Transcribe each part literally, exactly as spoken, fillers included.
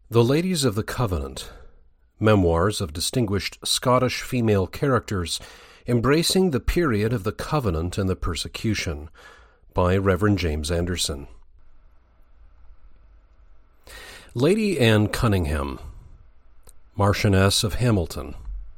The Ladies of the Covenant, Memoirs of Distinguished Scottish Female Characters Embracing the Period of the Covenant and the Persecution, by Reverend James Anderson. Lady Anne Cunningham, Marchioness of Hamilton.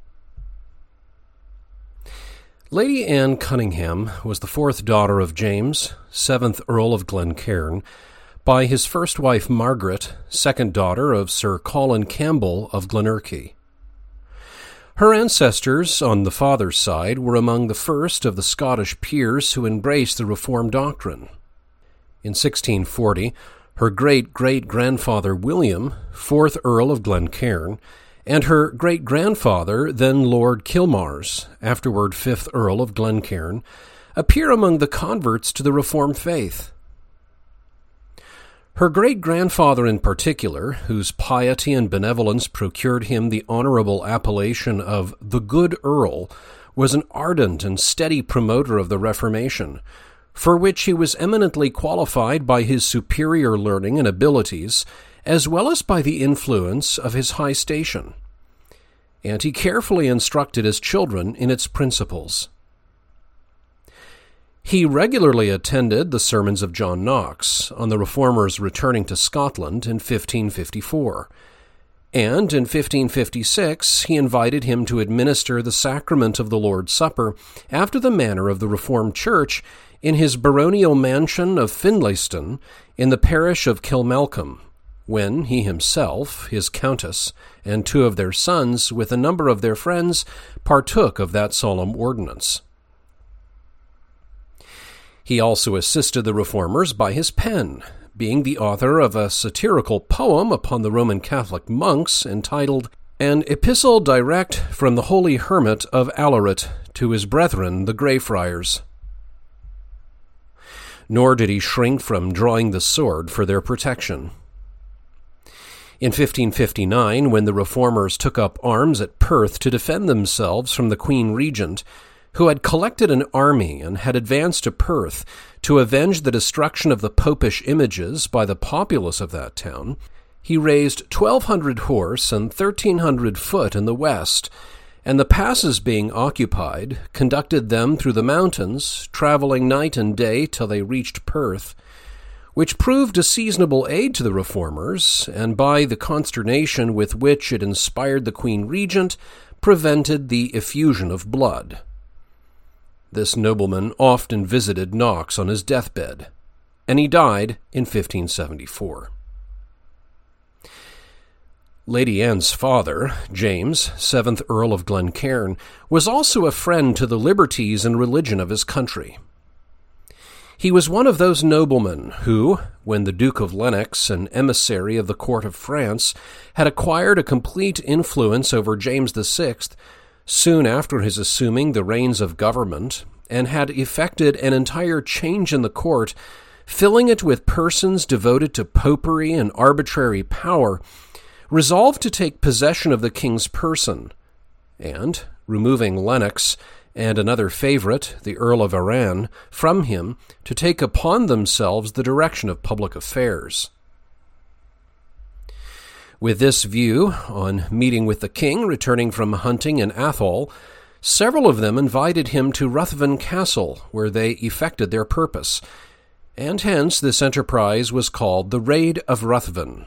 Lady Anne Cunningham was the fourth daughter of James, seventh Earl of Glencairn, by his first wife Margaret, second daughter of Sir Colin Campbell of Glenorchy. Her ancestors on the father's side were among the first of the Scottish peers who embraced the Reformed doctrine. In sixteen forty, her great-great-grandfather William, fourth Earl of Glencairn, and her great-grandfather, then Lord Kilmars, afterward fifth Earl of Glencairn, appear among the converts to the Reformed faith. Her great-grandfather in particular, whose piety and benevolence procured him the honorable appellation of the Good Earl, was an ardent and steady promoter of the Reformation, for which he was eminently qualified by his superior learning and abilities, as well as by the influence of his high station. And he carefully instructed his children in its principles. He regularly attended the sermons of John Knox on the Reformers returning to Scotland in fifteen fifty-four, and in fifteen fifty-six he invited him to administer the sacrament of the Lord's Supper after the manner of the Reformed Church in his baronial mansion of Finlayston in the parish of Kilmalcolm, when he himself, his countess, and two of their sons, with a number of their friends, partook of that solemn ordinance. He also assisted the Reformers by his pen, being the author of a satirical poem upon the Roman Catholic monks entitled An Epistle Direct from the Holy Hermit of Alarit to his brethren the Greyfriars. Nor did he shrink from drawing the sword for their protection. In fifteen fifty-nine, when the Reformers took up arms at Perth to defend themselves from the Queen Regent, who had collected an army and had advanced to Perth to avenge the destruction of the popish images by the populace of that town, he raised twelve hundred horse and thirteen hundred foot in the west, and the passes being occupied, conducted them through the mountains, travelling night and day till they reached Perth, which proved a seasonable aid to the Reformers, and by the consternation with which it inspired the Queen Regent, prevented the effusion of blood. This nobleman often visited Knox on his deathbed, and he died in fifteen seventy-four. Lady Anne's father, James, seventh Earl of Glencairn, was also a friend to the liberties and religion of his country. He was one of those noblemen who, when the Duke of Lennox, an emissary of the court of France, had acquired a complete influence over James the Sixth, soon after his assuming the reins of government, and had effected an entire change in the court, filling it with persons devoted to popery and arbitrary power, resolved to take possession of the king's person, and, removing Lennox and another favorite, the Earl of Arran, from him, to take upon themselves the direction of public affairs. With this view, on meeting with the king returning from hunting in Athol, several of them invited him to Ruthven Castle, where they effected their purpose, and hence this enterprise was called the Raid of Ruthven.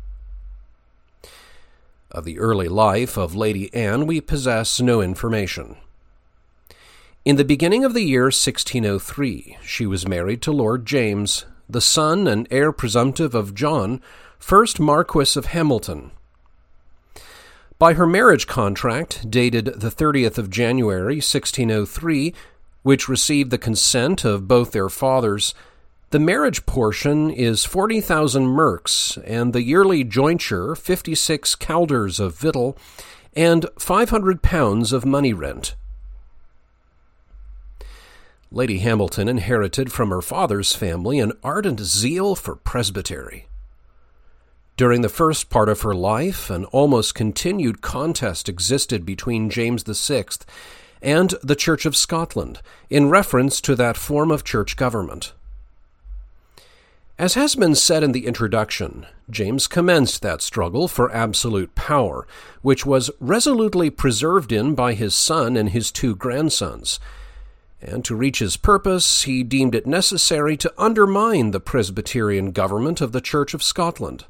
Of the early life of Lady Anne we possess no information. In the beginning of the year sixteen oh three, she was married to Lord James, the son and heir presumptive of John, first Marquess of Hamilton. By her marriage contract, dated the thirtieth of January, sixteen oh three, which received the consent of both their fathers, the marriage portion is forty thousand merks, and the yearly jointure fifty-six calders of victual, and five hundred pounds of money rent. Lady Hamilton inherited from her father's family an ardent zeal for presbytery. During the first part of her life, an almost continued contest existed between James the Sixth and the Church of Scotland in reference to that form of church government. As has been said in the introduction, James commenced that struggle for absolute power, which was resolutely preserved in by his son and his two grandsons. And to reach his purpose, he deemed it necessary to undermine the Presbyterian government of the Church of Scotland.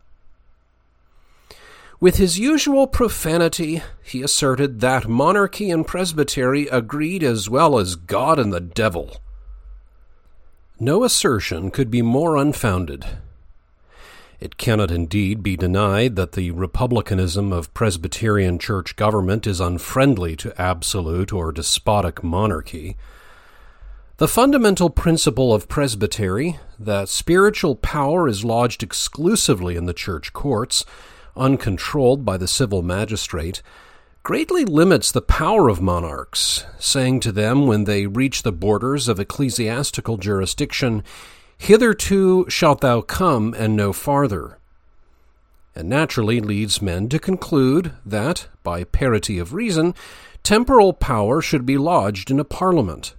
With his usual profanity, he asserted that monarchy and presbytery agreed as well as God and the devil. No assertion could be more unfounded. It cannot indeed be denied that the republicanism of Presbyterian church government is unfriendly to absolute or despotic monarchy. The fundamental principle of presbytery, that spiritual power is lodged exclusively in the church courts, uncontrolled by the civil magistrate, greatly limits the power of monarchs, saying to them when they reach the borders of ecclesiastical jurisdiction, "Hitherto shalt thou come and no farther," and naturally leads men to conclude that, by parity of reason, temporal power should be lodged in a parliament.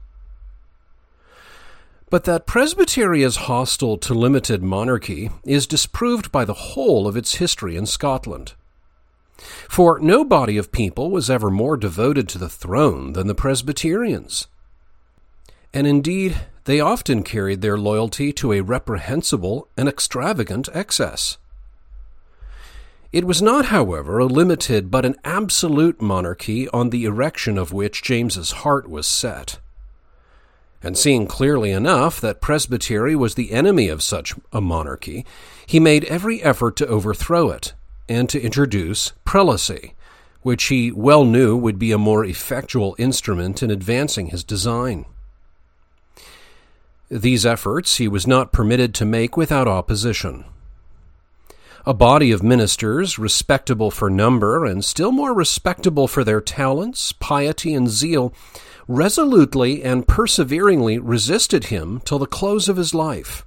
But that presbytery is hostile to limited monarchy is disproved by the whole of its history in Scotland. For no body of people was ever more devoted to the throne than the Presbyterians. And indeed, they often carried their loyalty to a reprehensible and extravagant excess. It was not, however, a limited but an absolute monarchy on the erection of which James's heart was set. And seeing clearly enough that presbytery was the enemy of such a monarchy, he made every effort to overthrow it, and to introduce prelacy, which he well knew would be a more effectual instrument in advancing his design. These efforts he was not permitted to make without opposition. A body of ministers, respectable for number and still more respectable for their talents, piety, and zeal, resolutely and perseveringly resisted him till the close of his life.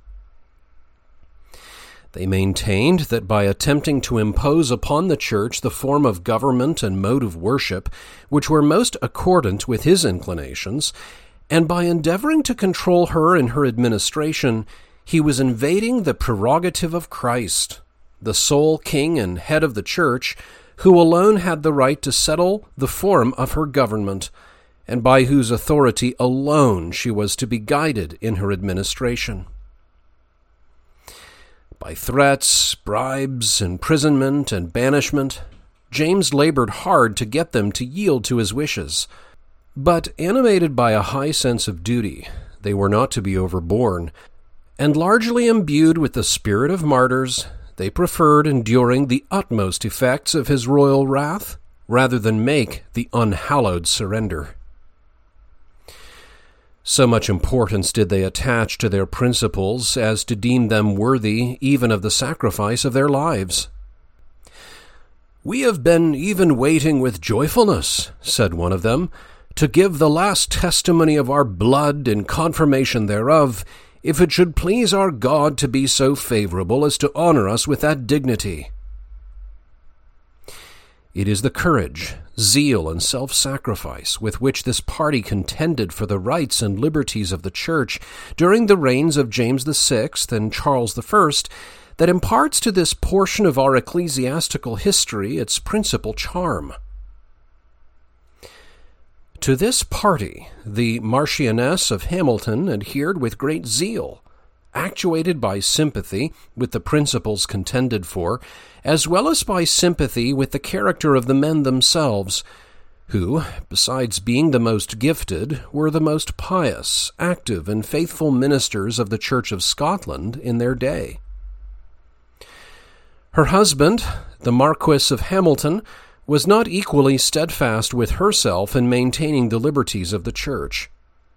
They maintained that by attempting to impose upon the Church the form of government and mode of worship which were most accordant with his inclinations, and by endeavoring to control her in her administration, he was invading the prerogative of Christ, the sole King and head of the Church, who alone had the right to settle the form of her government, and by whose authority alone she was to be guided in her administration. By threats, bribes, imprisonment, and banishment, James labored hard to get them to yield to his wishes. But animated by a high sense of duty, they were not to be overborne, and largely imbued with the spirit of martyrs, they preferred enduring the utmost effects of his royal wrath rather than make the unhallowed surrender. So much importance did they attach to their principles as to deem them worthy even of the sacrifice of their lives. "We have been even waiting with joyfulness," said one of them, "to give the last testimony of our blood in confirmation thereof, if it should please our God to be so favorable as to honor us with that dignity." It is the courage, zeal, and self-sacrifice with which this party contended for the rights and liberties of the Church during the reigns of James the Sixth and Charles the First that imparts to this portion of our ecclesiastical history its principal charm. To this party the Marchioness of Hamilton adhered with great zeal, actuated by sympathy with the principles contended for, as well as by sympathy with the character of the men themselves, who, besides being the most gifted, were the most pious, active, and faithful ministers of the Church of Scotland in their day. Her husband, the Marquis of Hamilton, was not equally steadfast with herself in maintaining the liberties of the Church.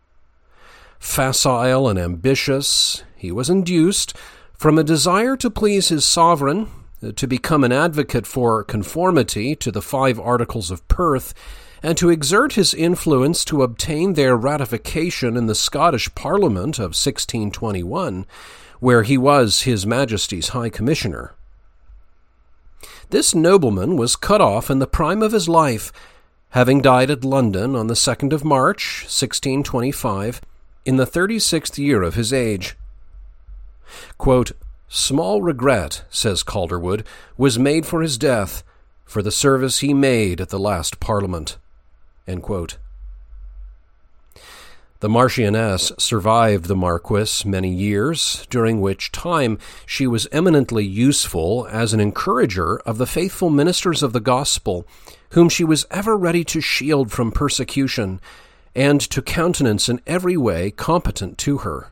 Facile and ambitious, he was induced, from a desire to please his sovereign, to become an advocate for conformity to the Five Articles of Perth, and to exert his influence to obtain their ratification in the Scottish Parliament of sixteen twenty-one, where he was His Majesty's High Commissioner. This nobleman was cut off in the prime of his life, having died at London on the second of March, sixteen twenty-five, in the thirty-sixth year of his age. Quote, Small regret, says Calderwood, was made for his death, for the service he made at the last Parliament." End quote. The Marchioness survived the Marquis many years, during which time she was eminently useful as an encourager of the faithful ministers of the gospel, whom she was ever ready to shield from persecution, and to countenance in every way competent to her.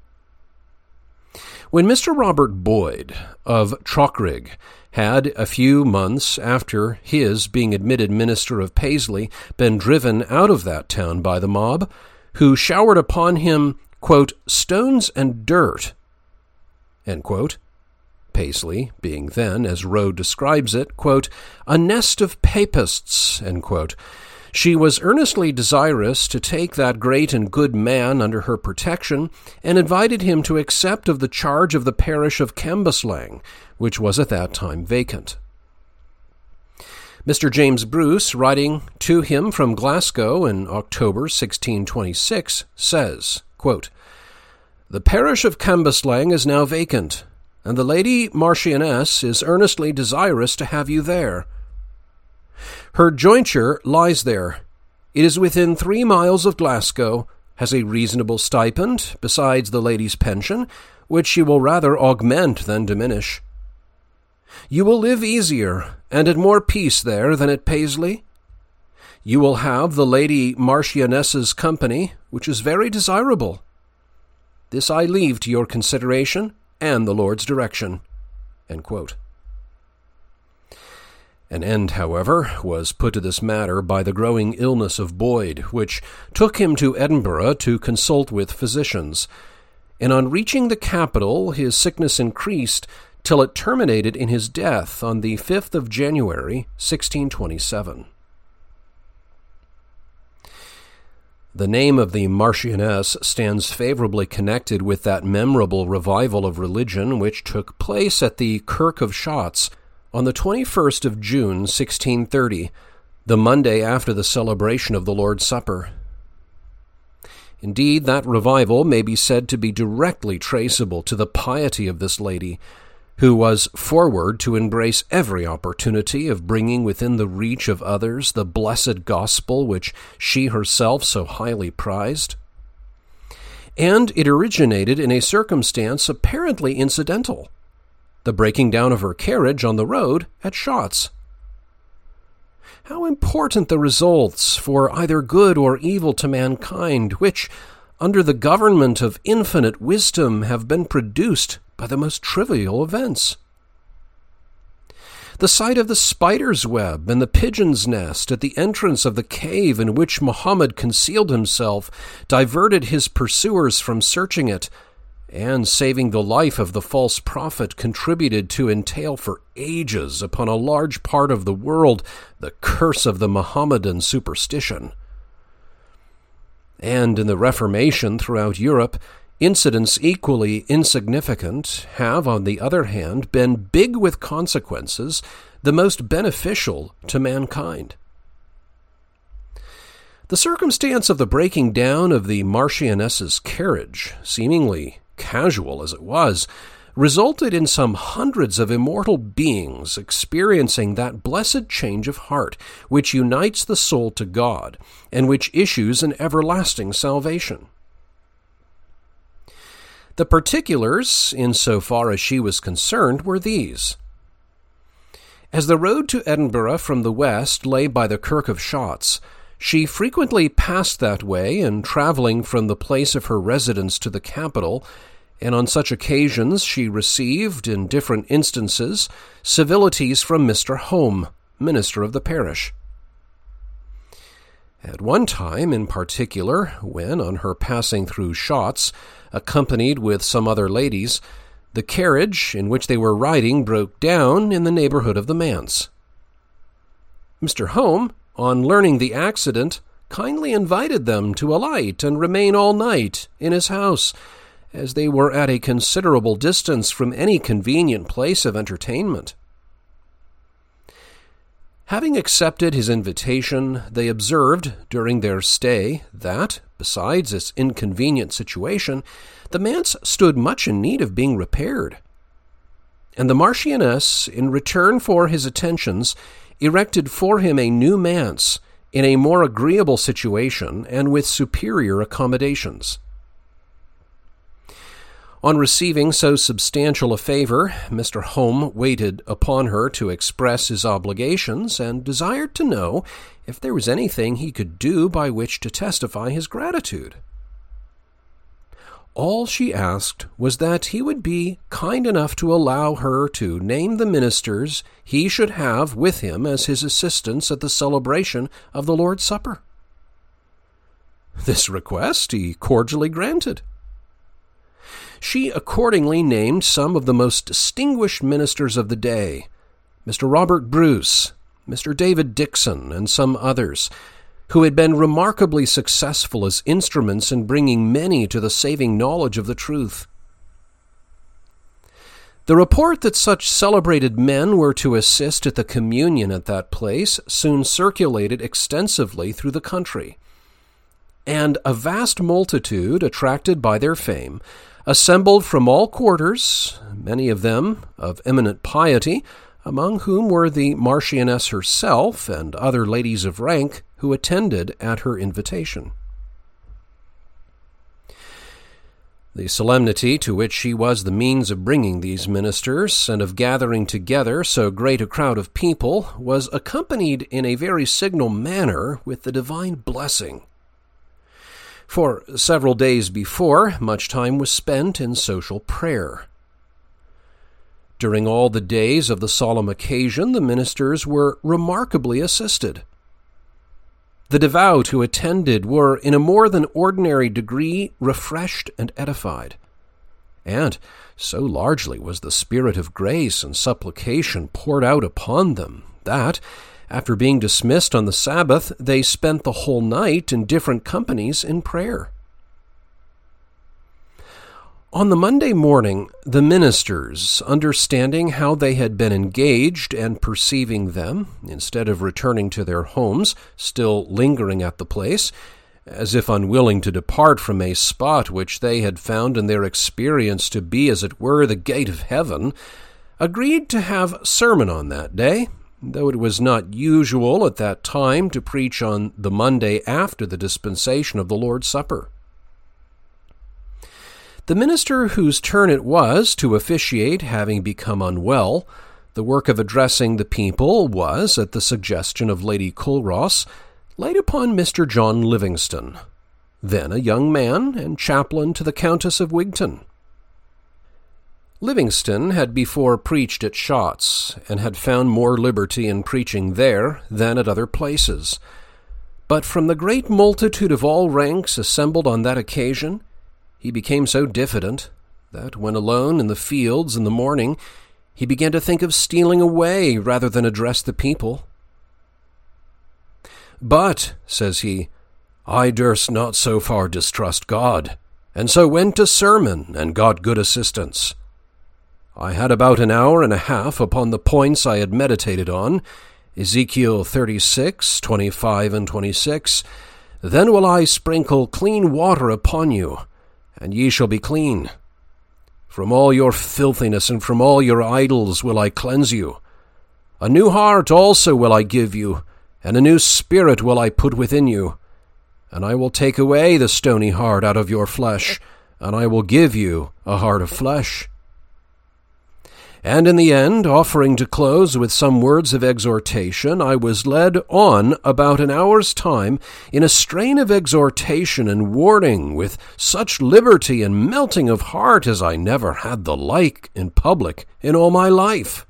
When Mister Robert Boyd of Trochrig had, a few months after his being admitted minister of Paisley, been driven out of that town by the mob, who showered upon him, quote, "stones and dirt," end quote, Paisley being then, as Rode describes it, quote, "a nest of papists," end quote, she was earnestly desirous to take that great and good man under her protection, and invited him to accept of the charge of the parish of Cambuslang, which was at that time vacant. Mister James Bruce, writing to him from Glasgow in October sixteen twenty-six, says, quote, "The parish of Cambuslang is now vacant, and the Lady Marchioness is earnestly desirous to have you there. Her jointure lies there. It is within three miles of Glasgow, has a reasonable stipend, besides the lady's pension, which she will rather augment than diminish. You will live easier and at more peace there than at Paisley. You will have the Lady Marchioness's company, which is very desirable. This I leave to your consideration and the Lord's direction." End quote. An end, however, was put to this matter by the growing illness of Boyd, which took him to Edinburgh to consult with physicians, and on reaching the capital his sickness increased till it terminated in his death on the fifth of January, sixteen twenty-seven. The name of the Marchioness stands favorably connected with that memorable revival of religion which took place at the Kirk of Shotts on the twenty-first of June, sixteen thirty, the Monday after the celebration of the Lord's Supper. Indeed, that revival may be said to be directly traceable to the piety of this lady, who was forward to embrace every opportunity of bringing within the reach of others the blessed gospel which she herself so highly prized. And it originated in a circumstance apparently incidental, the breaking down of her carriage on the road at Shotts. How important the results for either good or evil to mankind, which, under the government of infinite wisdom, have been produced by the most trivial events. The sight of the spider's web and the pigeon's nest at the entrance of the cave in which Muhammad concealed himself diverted his pursuers from searching it, and, saving the life of the false prophet, contributed to entail for ages upon a large part of the world the curse of the Mohammedan superstition. And in the Reformation throughout Europe, incidents equally insignificant have, on the other hand, been big with consequences, the most beneficial to mankind. The circumstance of the breaking down of the Marchioness's carriage, seemingly casual as it was, resulted in some hundreds of immortal beings experiencing that blessed change of heart which unites the soul to God, and which issues in everlasting salvation. The particulars, in so far as she was concerned, were these. As the road to Edinburgh from the west lay by the Kirk of Shotts, she frequently passed that way in travelling from the place of her residence to the capital, and on such occasions she received, in different instances, civilities from Mister Home, minister of the parish. At one time in particular, when, on her passing through Shotts, accompanied with some other ladies, the carriage in which they were riding broke down in the neighbourhood of the manse. Mister Home, on learning the accident, kindly invited them to alight and remain all night in his house, as they were at a considerable distance from any convenient place of entertainment. Having accepted his invitation, they observed during their stay that, besides its inconvenient situation, the manse stood much in need of being repaired, And the Marchioness, in return for his attentions, erected for him a new manse in a more agreeable situation and with superior accommodations. On receiving so substantial a favor, Mister Home waited upon her to express his obligations and desired to know if there was anything he could do by which to testify his gratitude. All she asked was that he would be kind enough to allow her to name the ministers he should have with him as his assistants at the celebration of the Lord's Supper. This request he cordially granted. She accordingly named some of the most distinguished ministers of the day, Mister Robert Bruce, Mister David Dixon, and some others, who had been remarkably successful as instruments in bringing many to the saving knowledge of the truth. The report that such celebrated men were to assist at the communion at that place soon circulated extensively through the country, and a vast multitude, attracted by their fame, assembled from all quarters, many of them of eminent piety, among whom were the Marchioness herself and other ladies of rank who attended at her invitation. The solemnity to which she was the means of bringing these ministers and of gathering together so great a crowd of people was accompanied in a very signal manner with the divine blessing. For several days before, much time was spent in social prayer. During all the days of the solemn occasion, the ministers were remarkably assisted. The devout who attended were in a more than ordinary degree refreshed and edified. And so largely was the spirit of grace and supplication poured out upon them that, after being dismissed on the Sabbath, they spent the whole night in different companies in prayer. On the Monday morning, the ministers, understanding how they had been engaged and perceiving them, instead of returning to their homes, still lingering at the place, as if unwilling to depart from a spot which they had found in their experience to be, as it were, the gate of heaven, agreed to have sermon on that day, though it was not usual at that time to preach on the Monday after the dispensation of the Lord's Supper. The minister whose turn it was to officiate having become unwell, the work of addressing the people was, at the suggestion of Lady Culross, laid upon Mister John Livingston, then a young man and chaplain to the Countess of Wigton. Livingston had before preached at Shotts, and had found more liberty in preaching there than at other places. But from the great multitude of all ranks assembled on that occasion, he became so diffident that, when alone in the fields in the morning, he began to think of stealing away rather than address the people. "But," says he, "I durst not so far distrust God, and so went to sermon and got good assistance. I had about an hour and a half upon the points I had meditated on, Ezekiel thirty-six, twenty-five and twenty-six. Then will I sprinkle clean water upon you, and ye shall be clean. From all your filthiness and from all your idols will I cleanse you. A new heart also will I give you, and a new spirit will I put within you. And I will take away the stony heart out of your flesh, and I will give you a heart of flesh." And in the end, offering to close with some words of exhortation, I was led on about an hour's time in a strain of exhortation and warning with such liberty and melting of heart as I never had the like in public in all my life.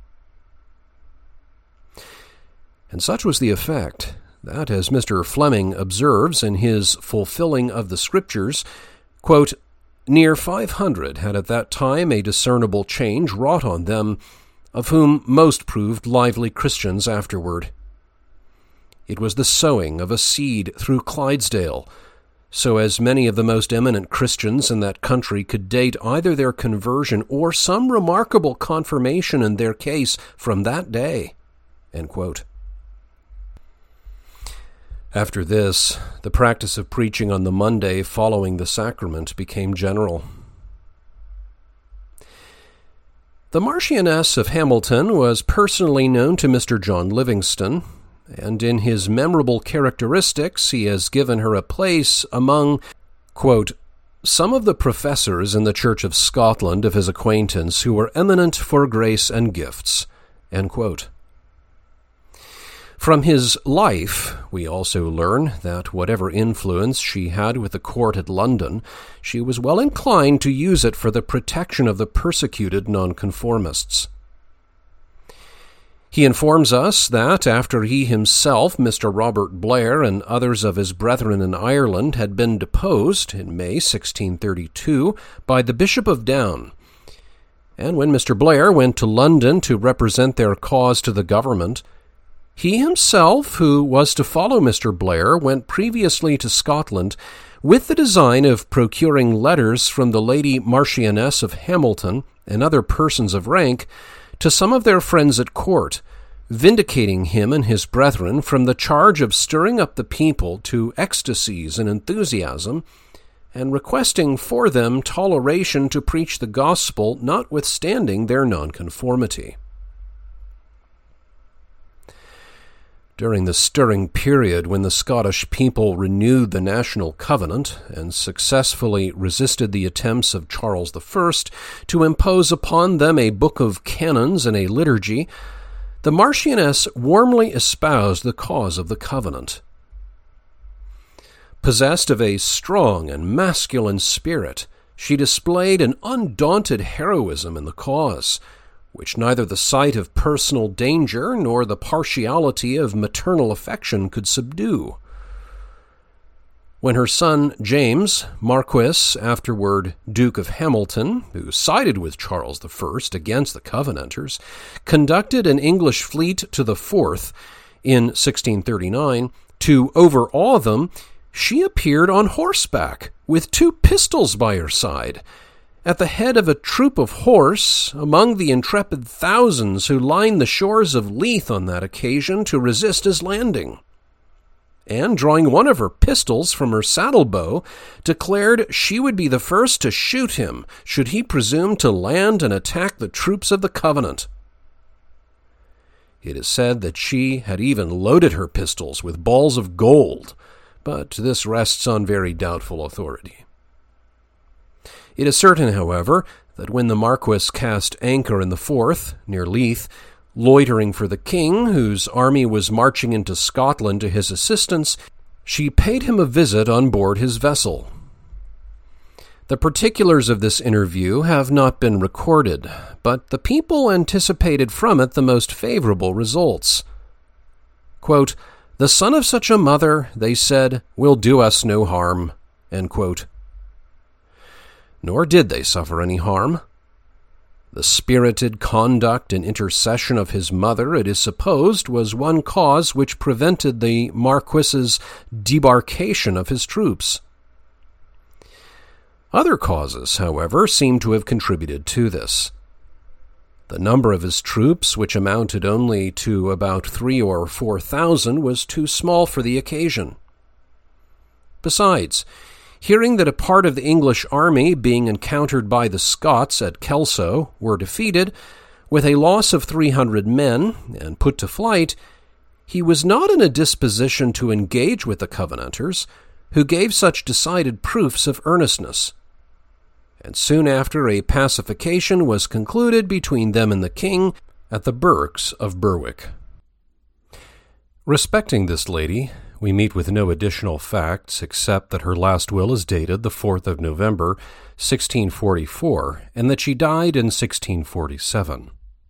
And such was the effect that, as Mister Fleming observes in his Fulfilling of the Scriptures, quote, "Near five hundred had at that time a discernible change wrought on them, of whom most proved lively Christians afterward. It was the sowing of a seed through Clydesdale, so as many of the most eminent Christians in that country could date either their conversion or some remarkable confirmation in their case from that day." End quote. After this, the practice of preaching on the Monday following the sacrament became general. The Marchioness of Hamilton was personally known to Mister John Livingston, and in his memorable characteristics he has given her a place among, quote, some of the professors in the Church of Scotland of his acquaintance who were eminent for grace and gifts, end quote. From his life, we also learn that whatever influence she had with the court at London, she was well inclined to use it for the protection of the persecuted nonconformists. He informs us that after he himself, Mister Robert Blair, and others of his brethren in Ireland had been deposed in May sixteen thirty-two by the Bishop of Down, and when Mister Blair went to London to represent their cause to the government, he himself, who was to follow Mister Blair, went previously to Scotland with the design of procuring letters from the Lady Marchioness of Hamilton and other persons of rank to some of their friends at court, vindicating him and his brethren from the charge of stirring up the people to ecstasies and enthusiasm, and requesting for them toleration to preach the gospel notwithstanding their nonconformity. During the stirring period when the Scottish people renewed the national covenant and successfully resisted the attempts of Charles the First to impose upon them a book of canons and a liturgy, the Marchioness warmly espoused the cause of the covenant. Possessed of a strong and masculine spirit, she displayed an undaunted heroism in the cause, which neither the sight of personal danger nor the partiality of maternal affection could subdue. When her son James, Marquis, afterward Duke of Hamilton, who sided with Charles the First against the Covenanters, conducted an English fleet to the Forth in sixteen thirty-nine to overawe them, she appeared on horseback with two pistols by her side, at the head of a troop of horse, among the intrepid thousands who lined the shores of Leith on that occasion to resist his landing, and, drawing one of her pistols from her saddle-bow, declared she would be the first to shoot him should he presume to land and attack the troops of the Covenant. It is said that she had even loaded her pistols with balls of gold, but this rests on very doubtful authority. It is certain, however, that when the Marquis cast anchor in the Forth, near Leith, loitering for the king, whose army was marching into Scotland to his assistance, she paid him a visit on board his vessel. The particulars of this interview have not been recorded, but the people anticipated from it the most favorable results. Quote, "The son of such a mother," they said, "will do us no harm," end quote. Nor did they suffer any harm. The spirited conduct and intercession of his mother, it is supposed, was one cause which prevented the Marquis's debarkation of his troops. Other causes, however, seem to have contributed to this. The number of his troops, which amounted only to about three or four thousand, was too small for the occasion. Besides, hearing that a part of the English army, being encountered by the Scots at Kelso, were defeated, with a loss of three hundred men, and put to flight, he was not in a disposition to engage with the Covenanters, who gave such decided proofs of earnestness. And soon after a pacification was concluded between them and the king at the Burghs of Berwick. Respecting this lady, we meet with no additional facts except that her last will is dated the fourth of November, sixteen forty-four, and that she died in sixteen forty-seven.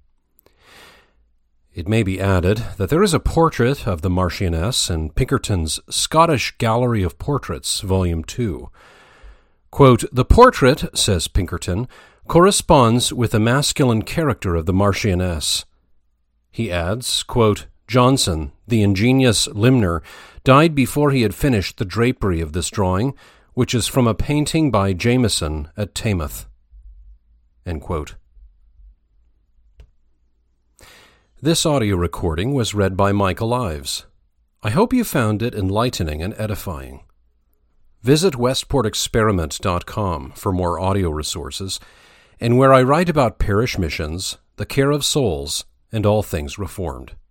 It may be added that there is a portrait of the Marchioness in Pinkerton's Scottish Gallery of Portraits, Volume two. Quote, "The portrait," says Pinkerton, "corresponds with the masculine character of the Marchioness." He adds, quote, "Johnson, the ingenious limner, died before he had finished the drapery of this drawing, which is from a painting by Jameson at Taymouth." End quote. This audio recording was read by Michael Ives. I hope you found it enlightening and edifying. Visit westport experiment dot com for more audio resources, and where I write about parish missions, the care of souls, and all things Reformed.